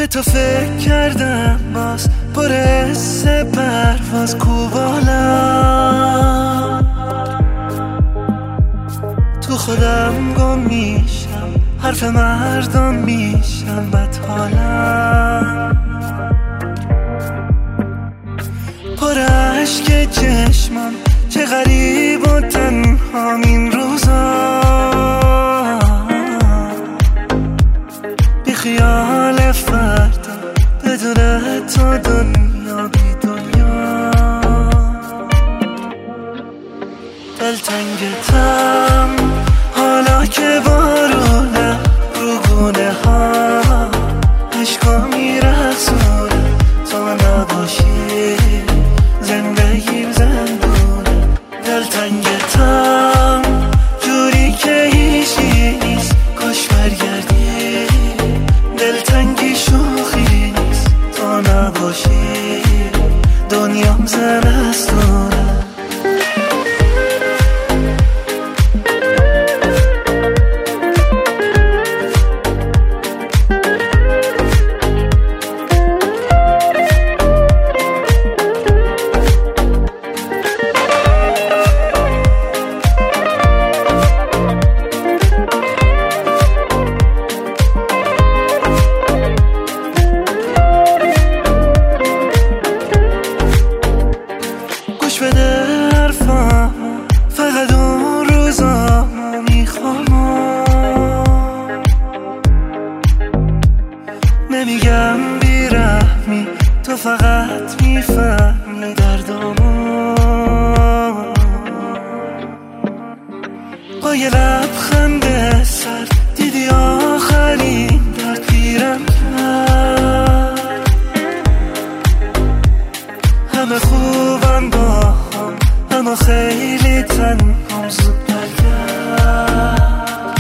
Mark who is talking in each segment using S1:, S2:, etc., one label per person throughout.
S1: به تو فکر کردم باز برس پرواز کوبالم، تو خودم گم میشم، حرف مردم میشم بدحالم، پر عشق چشمم چه غریب و تنهام این روزا، بی خیال فردا بدون تو دنیا بی دنیا، دلتنگتم حالا که بارونه رو گونه ها عشقا میرخصونه، تو نباشی زندگیم زندونه، دلتنگتم جوری که هیچی نیست کاش برگردی، دلتنگی شوخی نیست تو نباشی دنیام زمستونه. گوش بده حرفم، فقط اون روزا میخوام، نمیگم بیرحمی تو فقط میفهمی دردامو، با یه لبخند سر دیدی آخرین درد پیرم کرد، همه خوبم با هم اما خیلی تنهام زود برگرد،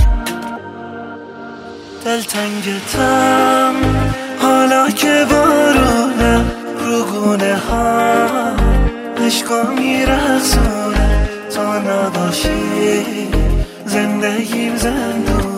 S1: دلتنگتم حالا که بارونه رو گونه ها عشقا میرخصونه، تو نباشی زندگیم زندون.